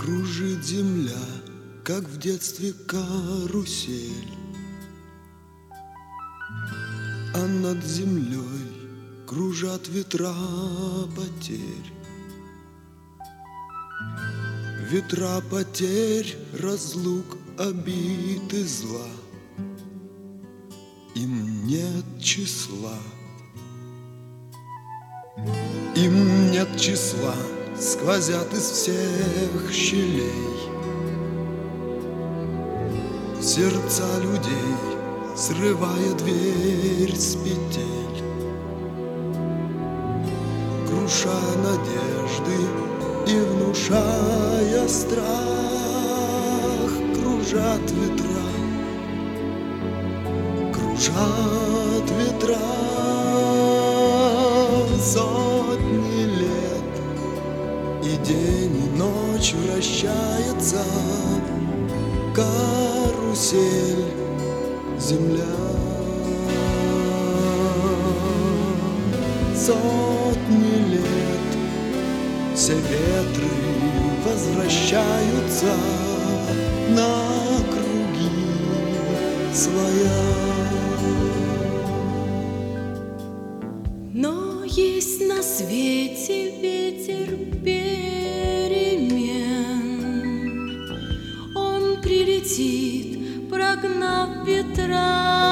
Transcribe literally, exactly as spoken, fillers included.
Кружит земля, как в детстве карусель, а над землей кружат ветра потерь. Ветра потерь, разлук, обид и зла, им нет числа. Им нет числа, сквозят из всех щелей сердца людей, срывая дверь с петель, круша надежды и внушая страх. Кружат ветра, кружат ветра сотни лет, и день и ночь вращается карусель земля. Сотни лет все ветры возвращаются на круги своя. Но есть на свете ветер перемен, он прилетит, прогнав ветра.